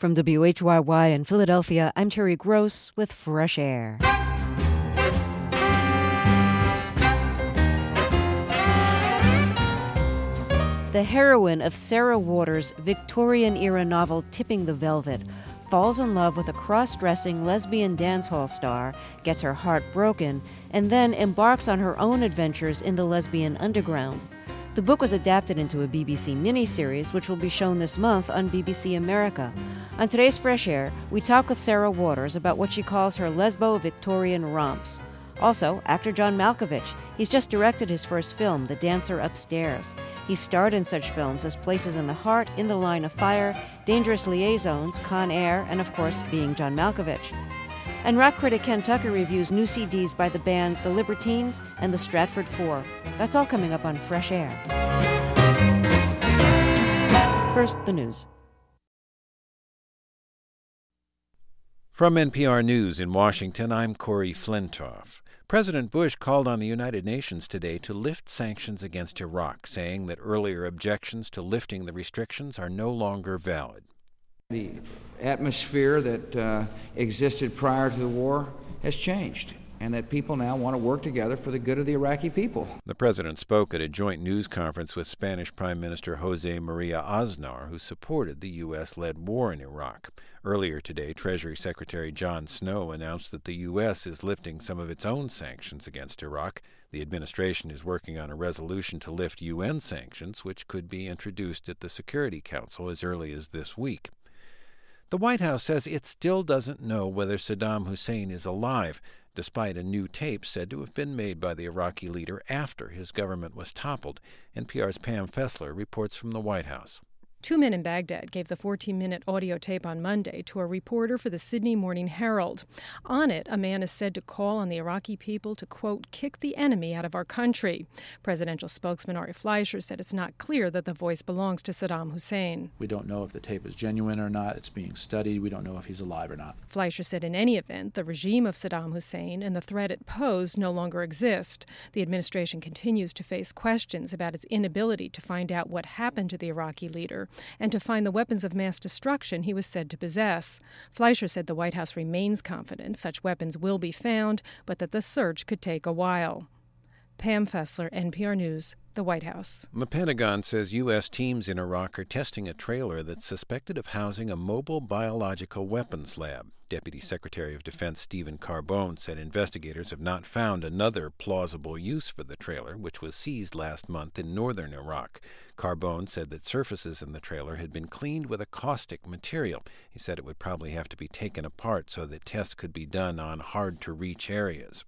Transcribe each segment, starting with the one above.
From WHYY in Philadelphia, I'm Terry Gross with Fresh Air. The heroine of Sarah Waters' Victorian-era novel Tipping the Velvet falls in love with a cross-dressing lesbian dance hall star, gets her heart broken, and then embarks on her own adventures in the lesbian underground. The book was adapted into a BBC miniseries, which will be shown this month on BBC America. On today's Fresh Air, we talk with Sarah Waters about what she calls her lesbo-Victorian romps. Also, actor John Malkovich. He's just directed his first film, The Dancer Upstairs. He starred in such films as Places in the Heart, In the Line of Fire, Dangerous Liaisons, Con Air, and of course, Being John Malkovich. And rock critic Ken Tucker reviews new CDs by the bands The Libertines and the Stratford Four. That's all coming up on Fresh Air. First, the news. From NPR News in Washington, I'm Corey Flintoff. President Bush called on the United Nations today to lift sanctions against Iraq, saying that earlier objections to lifting the restrictions are no longer valid. The atmosphere that existed prior to the war has changed, and that people now want to work together for the good of the Iraqi people. The president spoke at a joint news conference with Spanish Prime Minister Jose Maria Aznar, who supported the U.S.-led war in Iraq. Earlier today, Treasury Secretary John Snow announced that the U.S. is lifting some of its own sanctions against Iraq. The administration is working on a resolution to lift UN sanctions, which could be introduced at the Security Council as early as this week. The White House says it still doesn't know whether Saddam Hussein is alive, despite a new tape said to have been made by the Iraqi leader after his government was toppled. NPR's Pam Fessler reports from the White House. Two men in Baghdad gave the 14-minute audio tape on Monday to a reporter for the Sydney Morning Herald. On it, a man is said to call on the Iraqi people to, quote, kick the enemy out of our country. Presidential spokesman Ari Fleischer said it's not clear that the voice belongs to Saddam Hussein. We don't know if the tape is genuine or not. It's being studied. We don't know if he's alive or not. Fleischer said in any event, the regime of Saddam Hussein and the threat it posed no longer exist. The administration continues to face questions about its inability to find out what happened to the Iraqi leader and to find the weapons of mass destruction he was said to possess. Fleischer said the White House remains confident such weapons will be found, but that the search could take a while. Pam Fessler, NPR News, the White House. The Pentagon says U.S. teams in Iraq are testing a trailer that's suspected of housing a mobile biological weapons lab. Deputy Secretary of Defense Stephen Carbone said investigators have not found another plausible use for the trailer, which was seized last month in northern Iraq. Carbone said that surfaces in the trailer had been cleaned with a caustic material. He said it would probably have to be taken apart so that tests could be done on hard-to-reach areas.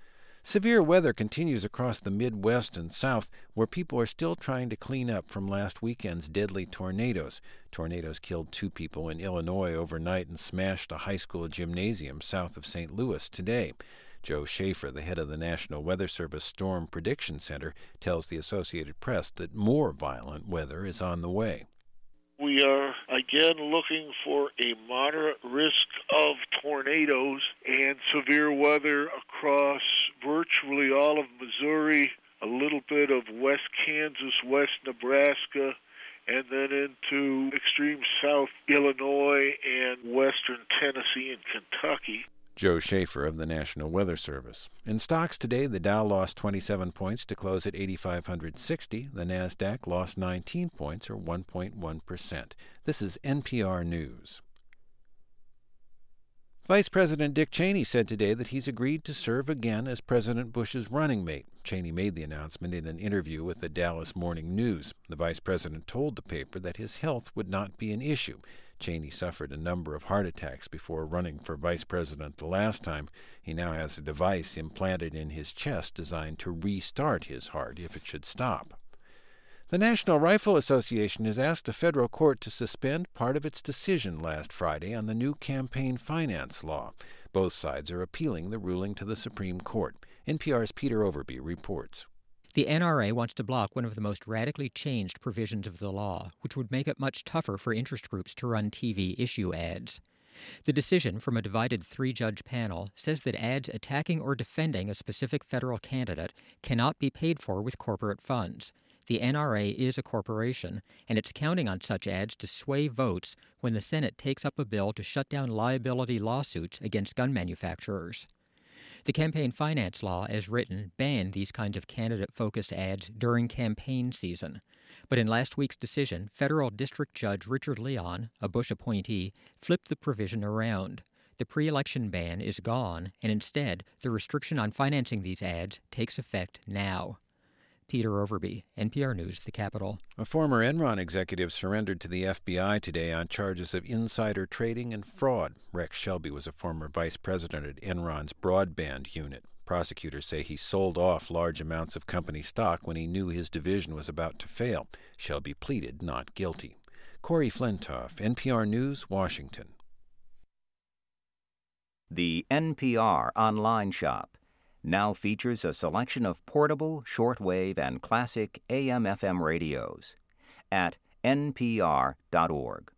Severe weather continues across the Midwest and South, where people are still trying to clean up from last weekend's deadly tornadoes. Tornadoes killed 2 people in Illinois overnight and smashed a high school gymnasium south of St. Louis today. Joe Schaefer, the head of the National Weather Service Storm Prediction Center, tells the Associated Press that more violent weather is on the way. We are again looking for a moderate risk of tornadoes and severe weather across virtually all of Missouri, a little bit of West Kansas, West Nebraska, and then into extreme South Illinois and western Tennessee and Kentucky. Joe Schaefer of the National Weather Service. In stocks today, the Dow lost 27 points to close at 8,560. The Nasdaq lost 19 points, or 1.1%. This is NPR News. Vice President Dick Cheney said today that he's agreed to serve again as President Bush's running mate. Cheney made the announcement in an interview with the Dallas Morning News. The vice president told the paper that his health would not be an issue. Cheney suffered a number of heart attacks before running for vice president the last time. He now has a device implanted in his chest designed to restart his heart if it should stop. The National Rifle Association has asked a federal court to suspend part of its decision last Friday on the new campaign finance law. Both sides are appealing the ruling to the Supreme Court. NPR's Peter Overby reports. The NRA wants to block one of the most radically changed provisions of the law, which would make it much tougher for interest groups to run TV issue ads. The decision from a divided 3-judge panel says that ads attacking or defending a specific federal candidate cannot be paid for with corporate funds. The NRA is a corporation, and it's counting on such ads to sway votes when the Senate takes up a bill to shut down liability lawsuits against gun manufacturers. The campaign finance law, as written, banned these kinds of candidate-focused ads during campaign season. But in last week's decision, federal district judge Richard Leon, a Bush appointee, flipped the provision around. The pre-election ban is gone, and instead, the restriction on financing these ads takes effect now. Peter Overby, NPR News, The Capitol. A former Enron executive surrendered to the FBI today on charges of insider trading and fraud. Rex Shelby was a former vice president at Enron's broadband unit. Prosecutors say he sold off large amounts of company stock when he knew his division was about to fail. Shelby pleaded not guilty. Corey Flintoff, NPR News, Washington. The NPR online shop now features a selection of portable, shortwave, and classic AM/FM radios at npr.org.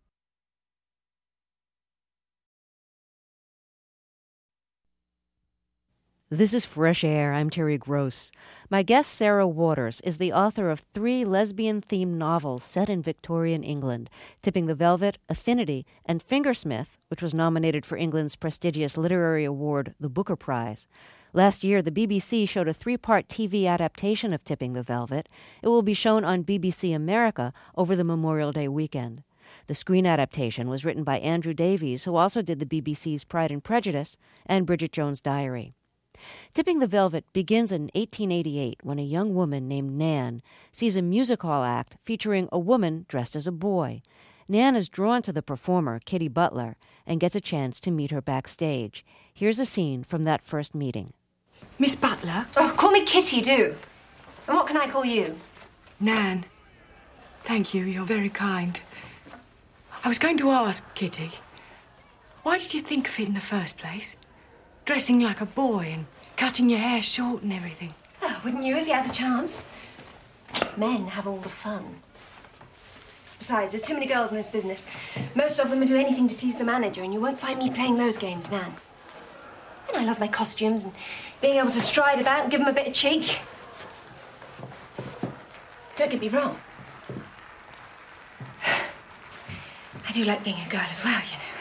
This is Fresh Air. I'm Terry Gross. My guest, Sarah Waters, is the author of 3 lesbian-themed novels set in Victorian England, Tipping the Velvet, Affinity, and Fingersmith, which was nominated for England's prestigious literary award, the Booker Prize. Last year, the BBC showed a 3-part TV adaptation of Tipping the Velvet. It will be shown on BBC America over the Memorial Day weekend. The screen adaptation was written by Andrew Davies, who also did the BBC's Pride and Prejudice and Bridget Jones' Diary. Tipping the Velvet begins in 1888 when a young woman named Nan sees a music hall act featuring a woman dressed as a boy. Nan is drawn to the performer, Kitty Butler, and gets a chance to meet her backstage. Here's a scene from that first meeting. Miss Butler? Oh, call me Kitty, do. And what can I call you? Nan. Thank you, you're very kind. I was going to ask, Kitty, why did you think of it in the first place? Dressing like a boy and cutting your hair short and everything. Oh, wouldn't you if you had the chance? Men have all the fun. Besides, there's too many girls in this business. Most of them would do anything to please the manager, and you won't find me playing those games, Nan. And I love my costumes and being able to stride about and give them a bit of cheek. Don't get me wrong. I do like being a girl as well, you know.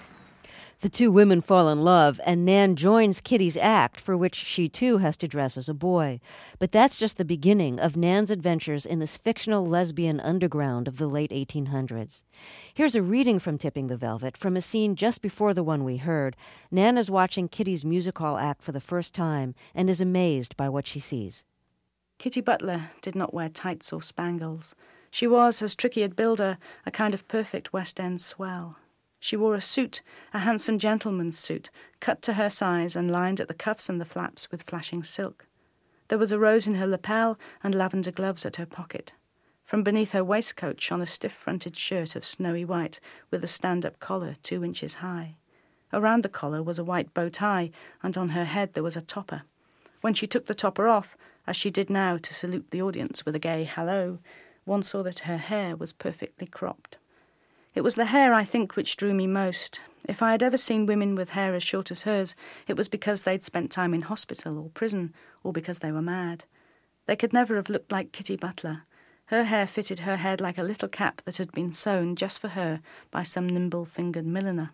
The two women fall in love, and Nan joins Kitty's act, for which she too has to dress as a boy. But that's just the beginning of Nan's adventures in this fictional lesbian underground of the late 1800s. Here's a reading from Tipping the Velvet from a scene just before the one we heard. Nan is watching Kitty's music hall act for the first time and is amazed by what she sees. Kitty Butler did not wear tights or spangles. She was, as Tricky had billed her, a kind of perfect West End swell. She wore a suit, a handsome gentleman's suit, cut to her size and lined at the cuffs and the flaps with flashing silk. There was a rose in her lapel and lavender gloves at her pocket. From beneath her waistcoat shone a stiff-fronted shirt of snowy white with a stand-up collar 2 inches high. Around the collar was a white bow tie, and on her head there was a topper. When she took the topper off, as she did now to salute the audience with a gay hello, one saw that her hair was perfectly cropped. It was the hair, I think, which drew me most. If I had ever seen women with hair as short as hers, it was because they'd spent time in hospital or prison, or because they were mad. They could never have looked like Kitty Butler. Her hair fitted her head like a little cap that had been sewn just for her by some nimble-fingered milliner.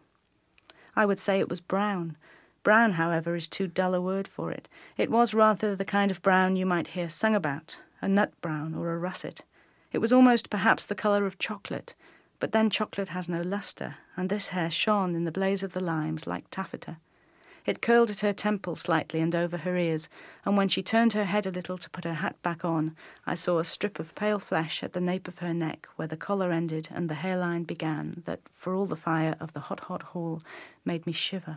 I would say it was brown. Brown, however, is too dull a word for it. It was rather the kind of brown you might hear sung about, a nut brown or a russet. It was almost perhaps the colour of chocolate, but then chocolate has no lustre, and this hair shone in the blaze of the limes like taffeta. It curled at her temple slightly and over her ears, and when she turned her head a little to put her hat back on, I saw a strip of pale flesh at the nape of her neck where the collar ended and the hairline began that, for all the fire of the hot, hot hall, made me shiver.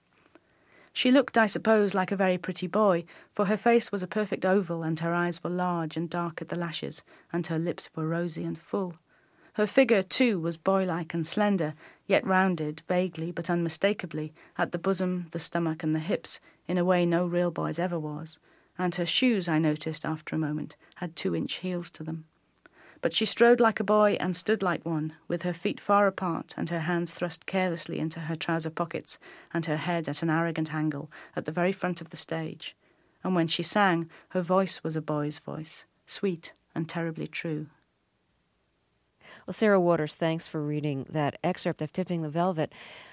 She looked, I suppose, like a very pretty boy, for her face was a perfect oval and her eyes were large and dark at the lashes, and her lips were rosy and full. Her figure, too, was boylike and slender, yet rounded, vaguely but unmistakably, at the bosom, the stomach, and the hips, in a way no real boy's ever was. And her shoes, I noticed after a moment, had 2-inch heels to them. But she strode like a boy and stood like one, with her feet far apart and her hands thrust carelessly into her trouser pockets and her head at an arrogant angle at the very front of the stage. And when she sang, her voice was a boy's voice, sweet and terribly true. Well, Sarah Waters, thanks for reading that excerpt of Tipping the Velvet.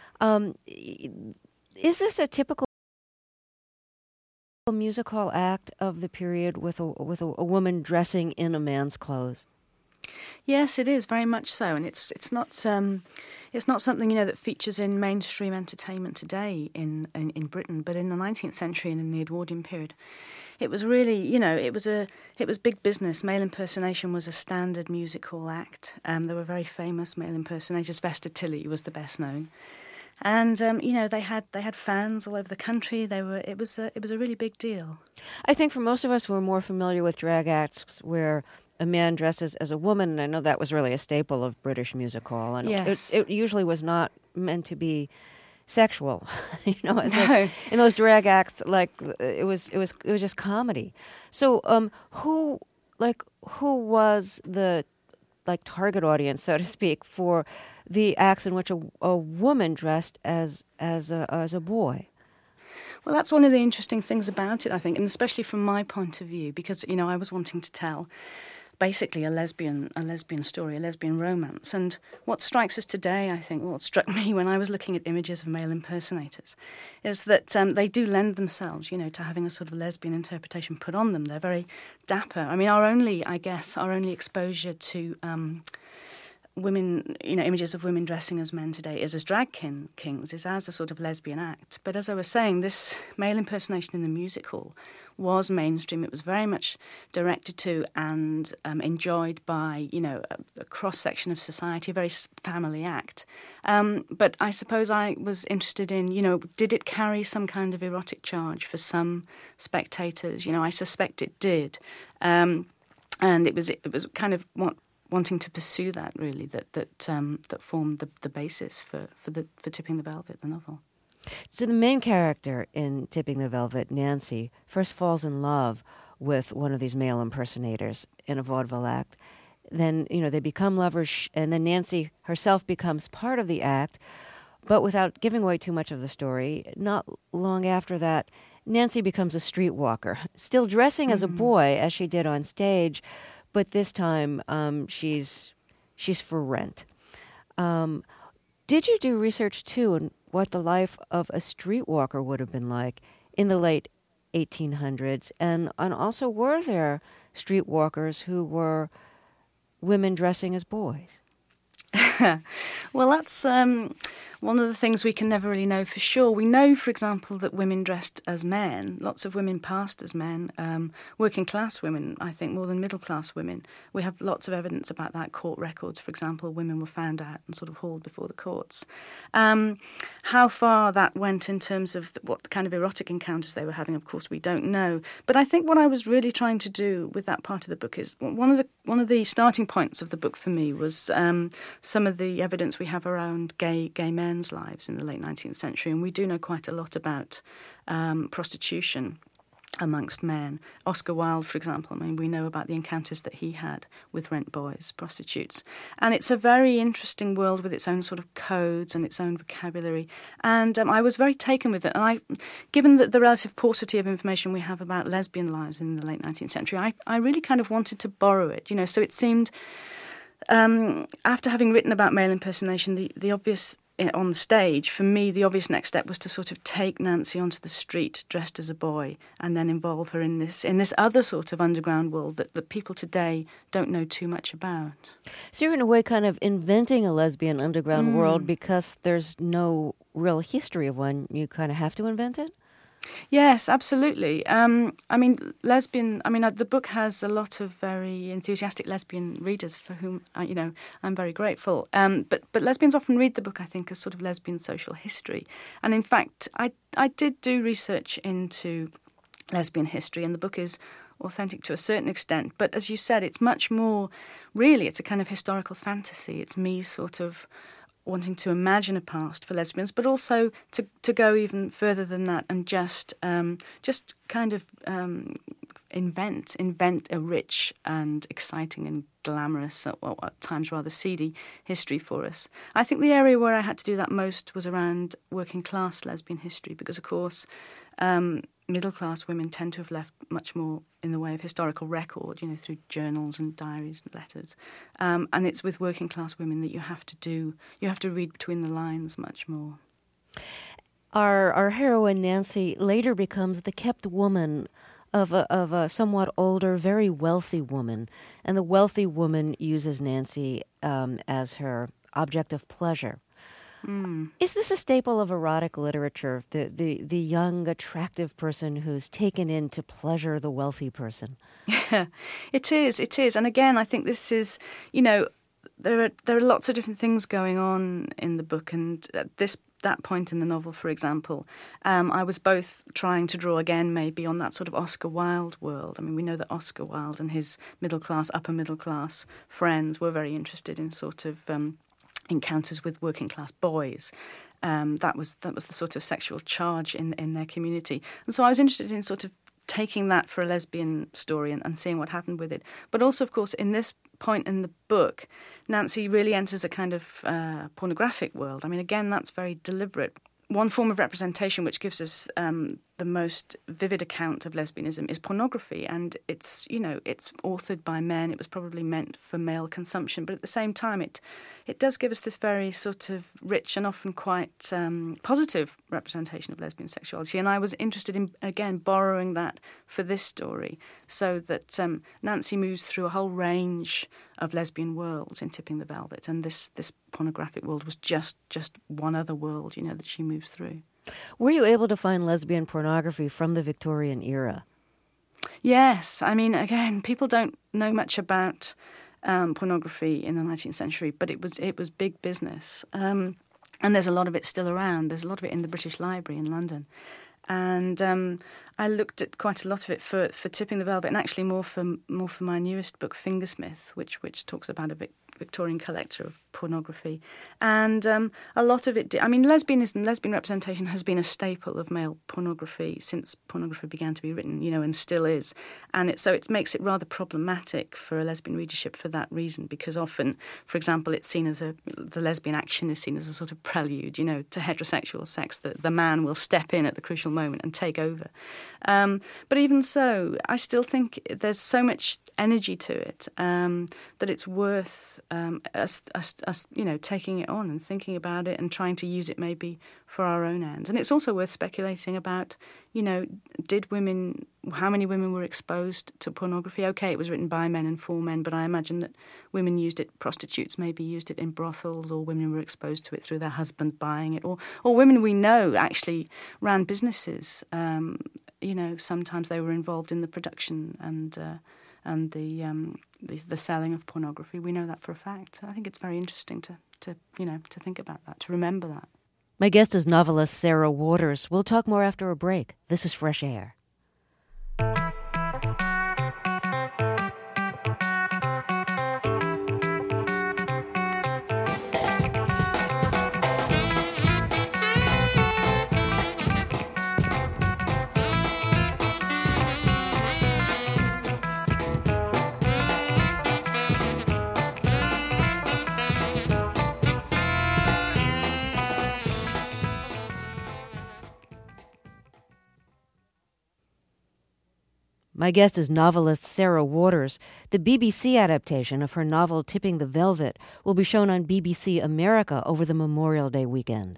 Is this a typical music hall act of the period with a woman dressing in a man's clothes? Yes, it is very much so, and it's not something that features in mainstream entertainment today in Britain, but in the 19th century and in the Edwardian period, it was really it was big business. Male impersonation was a standard music hall act. There were very famous male impersonators. Vesta Tilley was the best known, and they had fans all over the country. It was a really big deal. I think for most of us who are more familiar with drag acts where a man dresses as a woman, and I know that was really a staple of British music hall, and yes. it usually was not meant to be sexual. It's like in those drag acts, like it was just comedy. So who was the target audience, so to speak, for the acts in which a woman dressed as a boy? Well, that's one of the interesting things about it, I think, and especially from my point of view, because I was wanting to tell basically a lesbian story, a lesbian romance. And what strikes us today, I think, what struck me when I was looking at images of male impersonators, is that they do lend themselves, to having a sort of lesbian interpretation put on them. They're very dapper. I mean, our only exposure to women, images of women dressing as men today is as drag kings, is as a sort of lesbian act. But as I was saying, this male impersonation in the music hall was mainstream. It was very much directed to and enjoyed by, a cross-section of society, a very family act. But I suppose I was interested in, did it carry some kind of erotic charge for some spectators? I suspect it did. And it was kind of wanting to pursue that, really, that formed the basis for Tipping the Velvet, the novel. So the main character in Tipping the Velvet, Nancy, first falls in love with one of these male impersonators in a vaudeville act. Then, they become lovers, and then Nancy herself becomes part of the act. But without giving away too much of the story, not long after that, Nancy becomes a streetwalker, still dressing as a boy as she did on stage, but this time she's for rent. Did you do research, too, on what the life of a streetwalker would have been like in the late 1800s? And also, were there streetwalkers who were women dressing as boys? Well, that's one of the things we can never really know for sure. We know, for example, that women dressed as men. Lots of women passed as men. Working class women, I think, more than middle class women. We have lots of evidence about that. Court records, for example, women were found out and sort of hauled before the courts. How far that went in terms of what kind of erotic encounters they were having, of course, we don't know. But I think what I was really trying to do with that part of the book is one of the starting points of the book for me was some of the evidence we have around gay men's lives in the late 19th century, and we do know quite a lot about prostitution amongst men. Oscar Wilde, for example, we know about the encounters that he had with rent boys, prostitutes. And it's a very interesting world with its own sort of codes and its own vocabulary. And I was very taken with it. And given the relative paucity of information we have about lesbian lives in the late 19th century, I really kind of wanted to borrow it, so it seemed... after having written about male impersonation, the obvious on the stage, for me, the obvious next step was to sort of take Nancy onto the street dressed as a boy and then involve her in this other sort of underground world that people today don't know too much about. So you're in a way kind of inventing a lesbian underground world because there's no real history of one. You kind of have to invent it? Yes, absolutely. The book has a lot of very enthusiastic lesbian readers for whom, I'm very grateful. But lesbians often read the book, I think, as sort of lesbian social history. And in fact, I did do research into lesbian history, and the book is authentic to a certain extent. But as you said, it's much more, really, it's a kind of historical fantasy. It's me sort of wanting to imagine a past for lesbians, but also to go even further than that and just kind of invent a rich and exciting and glamorous, or at times rather seedy, history for us. I think the area where I had to do that most was around working class lesbian history, because of course middle-class women tend to have left much more in the way of historical record, through journals and diaries and letters. And it's with working-class women that you have to read between the lines much more. Our heroine, Nancy, later becomes the kept woman of a somewhat older, very wealthy woman. And the wealthy woman uses Nancy as her object of pleasure. Is this a staple of erotic literature, the young, attractive person who's taken in to pleasure the wealthy person? Yeah, it is. And again, I think this is, there are lots of different things going on in the book. And at that point in the novel, for example, I was both trying to draw again maybe on that sort of Oscar Wilde world. I mean, we know that Oscar Wilde and his upper middle class friends were very interested in sort of encounters with working class boys. That was the sort of sexual charge in their community. And so I was interested in sort of taking that for a lesbian story and seeing what happened with it. But also, of course, in this point in the book, Nancy really enters a kind of pornographic world. I mean, again, that's very deliberate. One form of representation which gives us the most vivid account of lesbianism is pornography, and it's authored by men. It was probably meant for male consumption, but at the same time, it does give us this very sort of rich and often quite positive representation of lesbian sexuality. And I was interested in, again, borrowing that for this story, so that Nancy moves through a whole range of lesbian worlds in Tipping the Velvet, and this pornographic world was just one other world, that she moves through. Were you able to find lesbian pornography from the Victorian era? Yes. I mean, again, people don't know much about pornography in the 19th century, but it was big business. And there's a lot of it still around. There's a lot of it in the British Library in London. And I looked at quite a lot of it for Tipping the Velvet, and actually more for my newest book, Fingersmith, which talks about a Victorian collector of pornography. And a lot of it, lesbian representation has been a staple of male pornography since pornography began to be written, and still is. And so it makes it rather problematic for a lesbian readership for that reason, because often, for example, it's seen as the lesbian action is seen as a sort of prelude, to heterosexual sex. The man will step in at the crucial moment and take over. But even so, I still think there's so much energy to it that it's worth us taking it on and thinking about it and trying to use it maybe for our own ends. And it's also worth speculating about, how many women were exposed to pornography? Okay, it was written by men and for men, but I imagine that women used it, prostitutes maybe used it in brothels, or women were exposed to it through their husband buying it, or women we know actually ran businesses. Sometimes they were involved in the production and the selling of pornography. We know that for a fact. I think it's very interesting to think about that, to remember that. My guest is novelist Sarah Waters. We'll talk more after a break. This is Fresh Air. My guest is novelist Sarah Waters. The BBC adaptation of her novel Tipping the Velvet will be shown on BBC America over the Memorial Day weekend.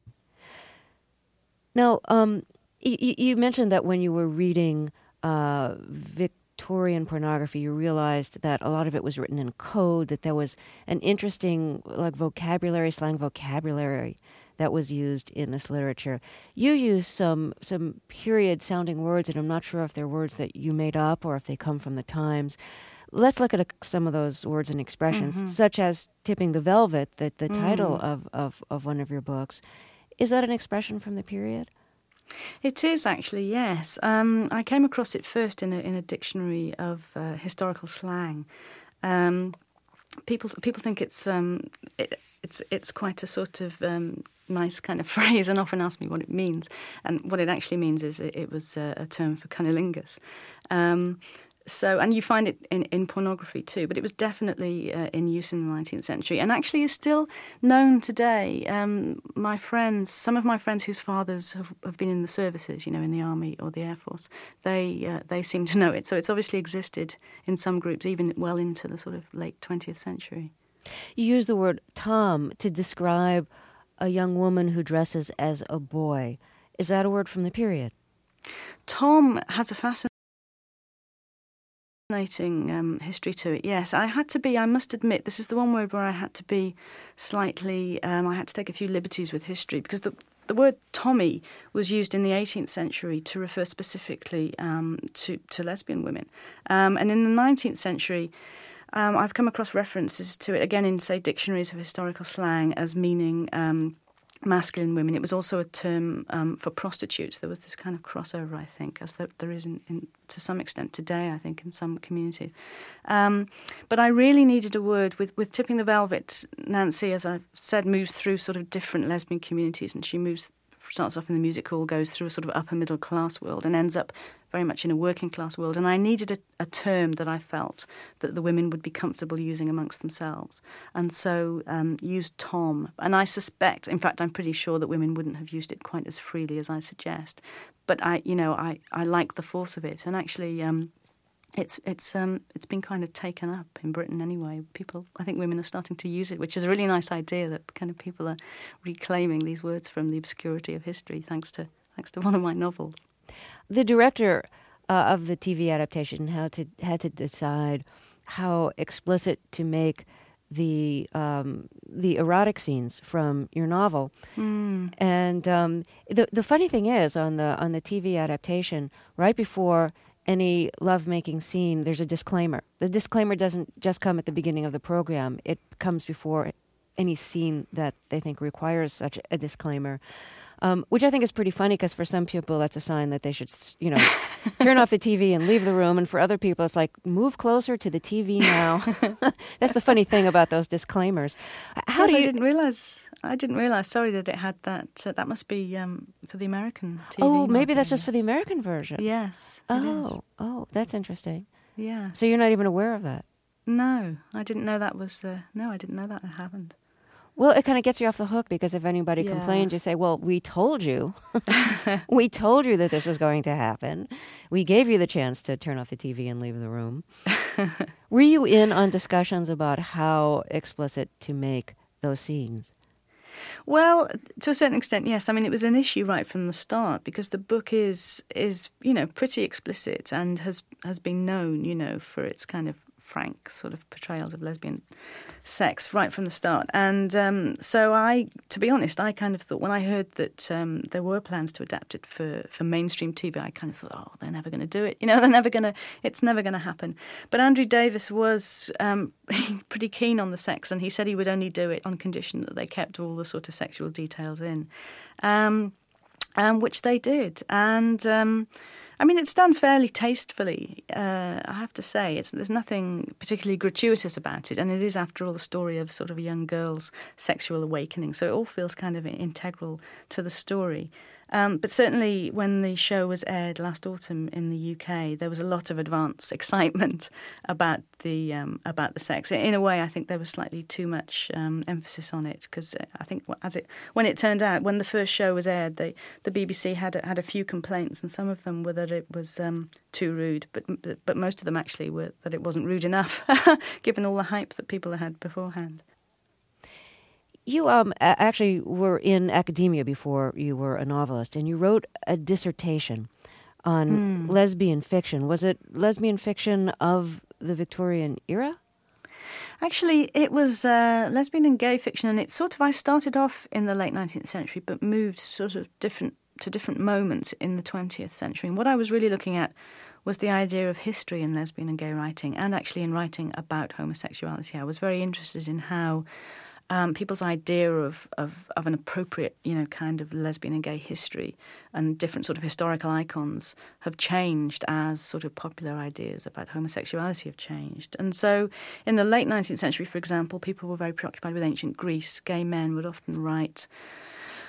Now, you mentioned that when you were reading Victorian pornography, you realized that a lot of it was written in code, that there was an interesting slang vocabulary that was used in this literature. You use some period-sounding words, and I'm not sure if they're words that you made up or if they come from the times. Let's look at some of those words and expressions, such as Tipping the Velvet, the title of one of your books. Is that an expression from the period? It is actually, yes. I came across it first in a dictionary of historical slang. People think it's quite a sort of nice kind of phrase, and often ask me what it means. And what it actually means is it was a term for cunnilingus. So, and you find it in pornography too, but it was definitely in use in the 19th century, and actually is still known today. Some of my friends whose fathers have been in the services, in the army or the Air Force, they seem to know it. So it's obviously existed in some groups even well into the sort of late 20th century. You use the word tom to describe a young woman who dresses as a boy. Is that a word from the period? Tom has a fascinating history to it, yes. I must admit, this is the one word where I had to be slightly, I had to take a few liberties with history, because the word Tommy was used in the 18th century to refer specifically to lesbian women. And in the 19th century, I've come across references to it, again in, say, dictionaries of historical slang, as meaning masculine women. It was also a term for prostitutes. There was this kind of crossover, I think, as there is to some extent today, I think, in some communities. But I really needed a word with Tipping the Velvet. Nancy, as I've said, moves through sort of different lesbian communities, and she starts off in the music hall, goes through a sort of upper middle class world, and ends up very much in a working class world. And I needed a term that I felt that the women would be comfortable using amongst themselves, and so used Tom. And I suspect, in fact, I'm pretty sure that women wouldn't have used it quite as freely as I suggest. But I like the force of it, and actually. It's been kind of taken up in Britain anyway. I think women are starting to use it, which is a really nice idea, that kind of people are reclaiming these words from the obscurity of history, thanks to one of my novels. The director of the TV adaptation had to decide how explicit to make the erotic scenes from your novel. And the funny thing is, on the TV adaptation, right before any lovemaking scene, there's a disclaimer. The disclaimer doesn't just come at the beginning of the program. It comes before any scene that they think requires such a disclaimer, which I think is pretty funny, because for some people that's a sign that they should, turn off the TV and leave the room. And for other people, it's like, move closer to the TV now. That's the funny thing about those disclaimers. I didn't realize. Sorry that it had that. That must be for the American TV. Oh, maybe that's just for the American version. Yes. Oh, that's interesting. Yeah. So you're not even aware of that? No, I didn't know that was. No, I didn't know that had happened. Well, it kind of gets you off the hook, because if anybody complains, you say, well, we told you. We told you that this was going to happen. We gave you the chance to turn off the TV and leave the room. Were you in on discussions about how explicit to make those scenes? Well, to a certain extent, yes. I mean, it was an issue right from the start, because the book is pretty explicit and has been known, for its kind of frank sort of portrayals of lesbian sex right from the start. And so to be honest, I kind of thought, when I heard that there were plans to adapt it for mainstream TV, I kind of thought, oh, they're never going to do it. It's never going to happen. But Andrew Davis was pretty keen on the sex, and he said he would only do it on condition that they kept all the sort of sexual details in, which they did. And I mean, it's done fairly tastefully, I have to say. There's nothing particularly gratuitous about it, and it is, after all, the story of sort of a young girl's sexual awakening, so it all feels kind of integral to the story. But certainly when the show was aired last autumn in the UK, there was a lot of advance excitement about the sex. In a way, I think there was slightly too much emphasis on it, because I think when it turned out, when the first show was aired, the BBC had a few complaints, and some of them were that it was too rude, but most of them actually were that it wasn't rude enough, given all the hype that people had beforehand. You actually were in academia before you were a novelist, and you wrote a dissertation on lesbian fiction. Was it lesbian fiction of the Victorian era? Actually, it was lesbian and gay fiction, and I started off in the late 19th century, but moved sort of to different moments in the 20th century. And what I was really looking at was the idea of history in lesbian and gay writing, and actually in writing about homosexuality. I was very interested in how people's idea of an appropriate, kind of lesbian and gay history and different sort of historical icons have changed as sort of popular ideas about homosexuality have changed. And so in the late 19th century, for example, people were very preoccupied with ancient Greece. Gay men would often write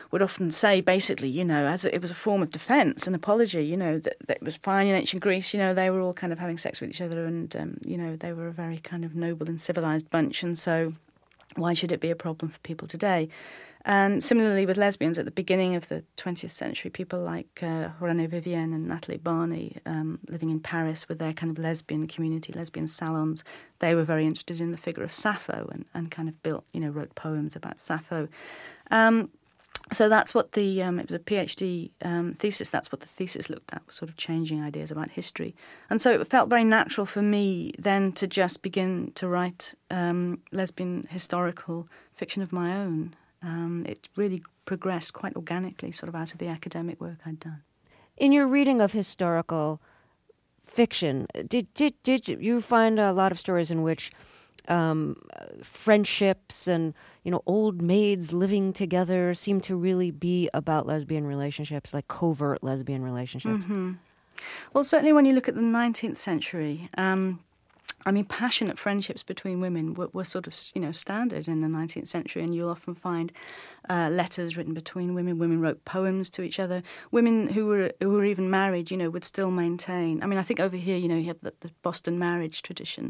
would often say, basically, as it was a form of defence, an apology, that it was fine in ancient Greece, they were all kind of having sex with each other and, they were a very kind of noble and civilised bunch, and so why should it be a problem for people today? And similarly with lesbians, at the beginning of the 20th century, people like René Vivienne and Nathalie Barney, living in Paris with their kind of lesbian community, lesbian salons, they were very interested in the figure of Sappho and kind of wrote poems about Sappho. So that's what it was a PhD thesis, that's what the thesis looked at, was sort of changing ideas about history. And so it felt very natural for me then to just begin to write lesbian historical fiction of my own. It really progressed quite organically, sort of out of the academic work I'd done. In your reading of historical fiction, did you find a lot of stories in which friendships and old maids living together seem to really be about lesbian relationships, like covert lesbian relationships? Mm-hmm. Well, certainly when you look at the 19th century, passionate friendships between women were sort of, standard in the 19th century, and you'll often find letters written between women. Women wrote poems to each other. Women who were even married, would still maintain. I think over here, you have the Boston marriage tradition.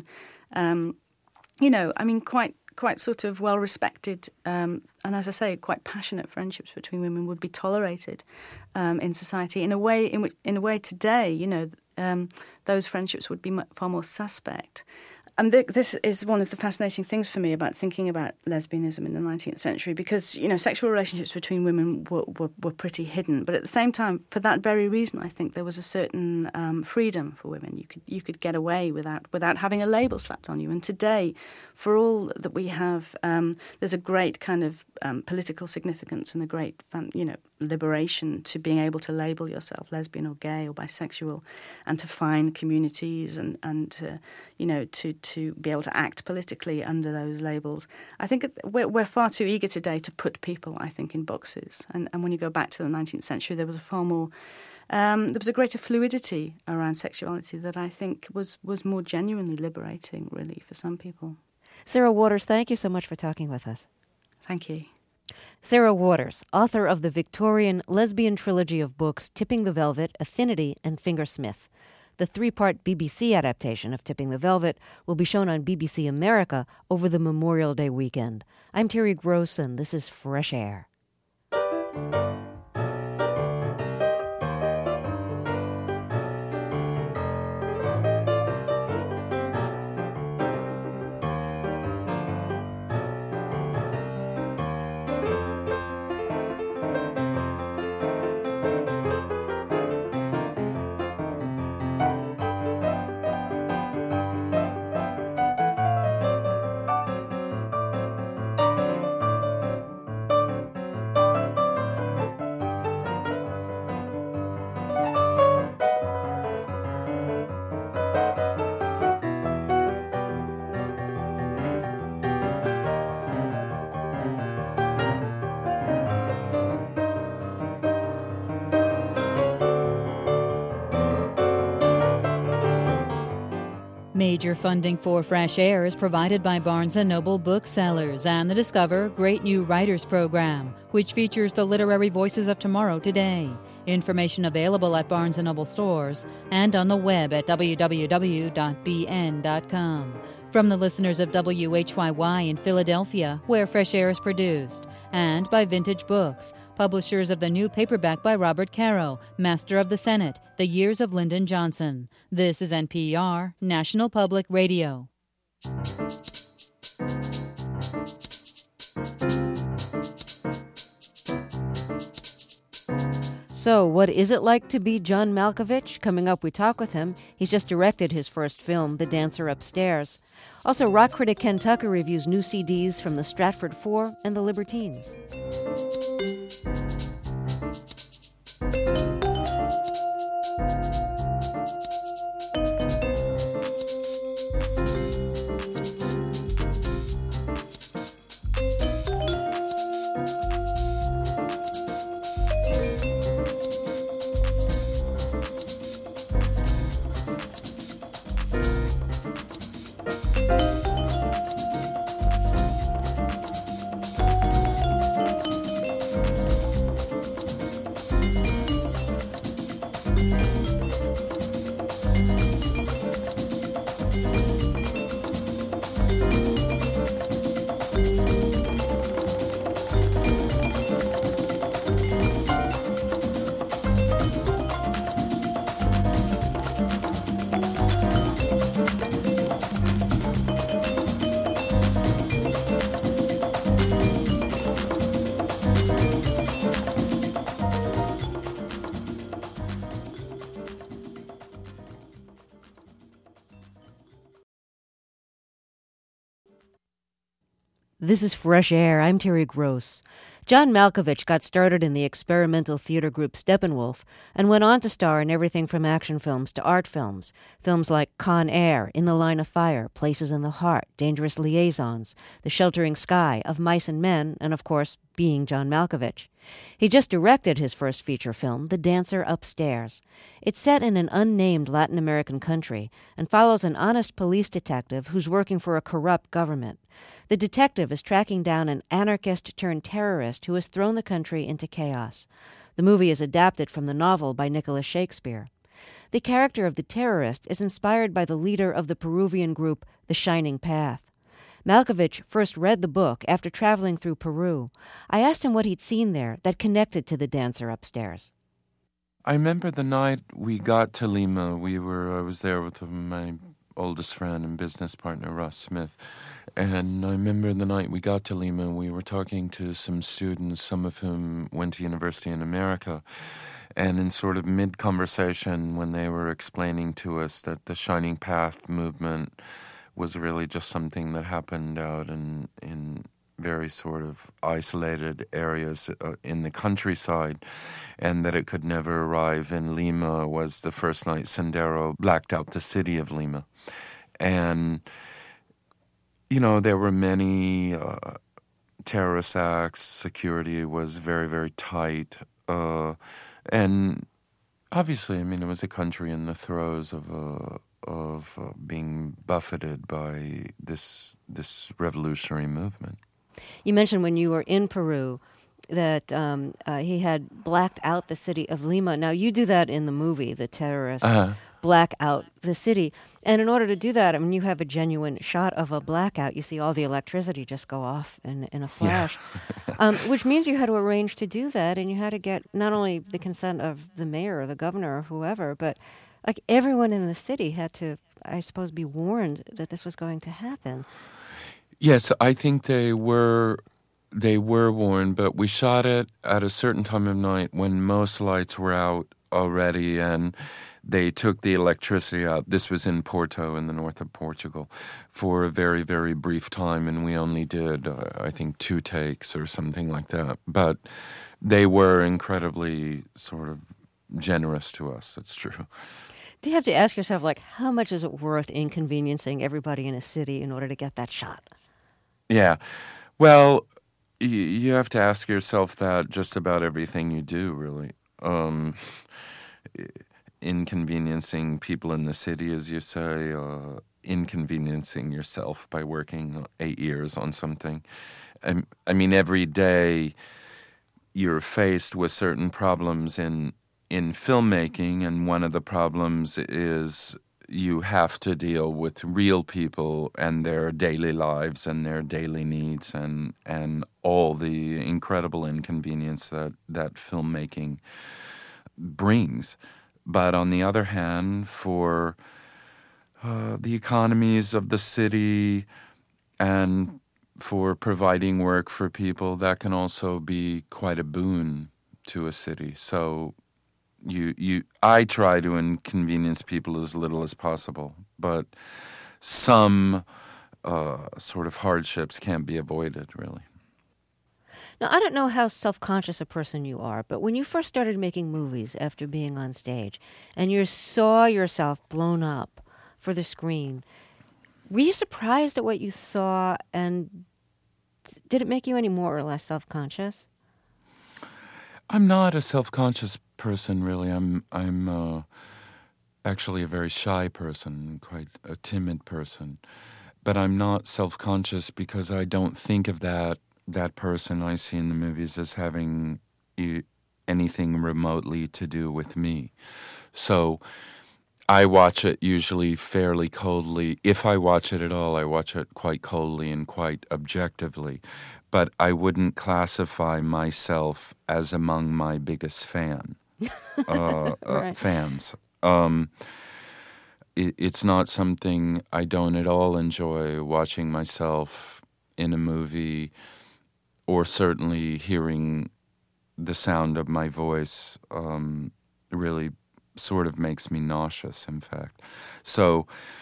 Quite sort of well-respected, and as I say, quite passionate friendships between women would be tolerated in society. In a way today, those friendships would be far more suspect. And this is one of the fascinating things for me about thinking about lesbianism in the 19th century, because, sexual relationships between women were pretty hidden. But at the same time, for that very reason, I think there was a certain freedom for women. You could get away without having a label slapped on you. And today, for all that we have, there's a great kind of political significance and a great, liberation to being able to label yourself lesbian or gay or bisexual, and to find communities and to be able to act politically under those labels. I think we're far too eager today to put people, I think, in boxes. And when you go back to the 19th century, there was a far more, there was a greater fluidity around sexuality that I think was more genuinely liberating, really, for some people. Sarah Waters, thank you so much for talking with us. Thank you. Sarah Waters, author of the Victorian lesbian trilogy of books Tipping the Velvet, Affinity, and Fingersmith. The 3-part BBC adaptation of Tipping the Velvet will be shown on BBC America over the Memorial Day weekend. I'm Terry Gross, and this is Fresh Air. Major funding for Fresh Air is provided by Barnes & Noble Booksellers and the Discover Great New Writers Program, which features the literary voices of tomorrow today. Information available at Barnes & Noble stores and on the web at www.bn.com. From the listeners of WHYY in Philadelphia, where Fresh Air is produced, and by Vintage Books, publishers of the new paperback by Robert Caro, Master of the Senate, The Years of Lyndon Johnson. This is NPR, National Public Radio. So, what is it like to be John Malkovich? Coming up, we talk with him. He's just directed his first film, The Dancer Upstairs. Also, rock critic Ken Tucker reviews new CDs from the Stratford Four and the Libertines. This is Fresh Air. I'm Terry Gross. John Malkovich got started in the experimental theater group Steppenwolf and went on to star in everything from action films to art films. Films like Con Air, In the Line of Fire, Places in the Heart, Dangerous Liaisons, The Sheltering Sky, Of Mice and Men, and of course, Being John Malkovich. He just directed his first feature film, The Dancer Upstairs. It's set in an unnamed Latin American country and follows an honest police detective who's working for a corrupt government. The detective is tracking down an anarchist-turned-terrorist who has thrown the country into chaos. The movie is adapted from the novel by Nicholas Shakespeare. The character of the terrorist is inspired by the leader of the Peruvian group, The Shining Path. Malkovich first read the book after traveling through Peru. I asked him what he'd seen there that connected to The Dancer Upstairs. I remember the night we got to Lima. I was there with my oldest friend and business partner, Ross Smith. And I remember the night we got to Lima, we were talking to some students, some of whom went to university in America. And in sort of mid-conversation, when they were explaining to us that the Shining Path movement was really just something that happened out in very sort of isolated areas in the countryside, and that it could never arrive in Lima, was the first night Sendero blacked out the city of Lima. And, you know, there were many terrorist acts, security was very, very tight, and obviously, I mean, it was a country in the throes of being buffeted by this revolutionary movement. You mentioned when you were in Peru that he had blacked out the city of Lima. Now, you do that in the movie, the terrorists black out the city. And in order to do that, I mean, you have a genuine shot of a blackout. You see all the electricity just go off in a flash, which means you had to arrange to do that, and you had to get not only the consent of the mayor or the governor or whoever, but like everyone in the city had to, I suppose, be warned that this was going to happen. Yes, I think they were warned, but we shot it at a certain time of night when most lights were out already, and they took the electricity out. This was in Porto, in the north of Portugal, for a very, very brief time, and we only did, I think, 2 takes or something like that. But they were incredibly sort of generous to us, that's true. Do you have to ask yourself, like, how much is it worth inconveniencing everybody in a city in order to get that shot? Yeah. Well, you have to ask yourself that just about everything you do, really. Inconveniencing people in the city, as you say, inconveniencing yourself by working 8 years on something. I mean, every day you're faced with certain problems in filmmaking, and one of the problems is you have to deal with real people and their daily lives and their daily needs and all the incredible inconvenience that filmmaking brings. But on the other hand, for the economies of the city and for providing work for people, that can also be quite a boon to a city. So I try to inconvenience people as little as possible, but some sort of hardships can't be avoided, really. Now, I don't know how self-conscious a person you are, but when you first started making movies after being on stage and you saw yourself blown up for the screen, were you surprised at what you saw, and did it make you any more or less self-conscious? I'm not a self-conscious person, really. I'm actually a very shy person, quite a timid person. But I'm not self-conscious because I don't think of that person I see in the movies as having anything remotely to do with me. So I watch it usually fairly coldly. If I watch it at all, I watch it quite coldly and quite objectively. But I wouldn't classify myself as among my biggest fans. It's not something I don't at all enjoy, watching myself in a movie, or certainly hearing the sound of my voice really sort of makes me nauseous, in fact. So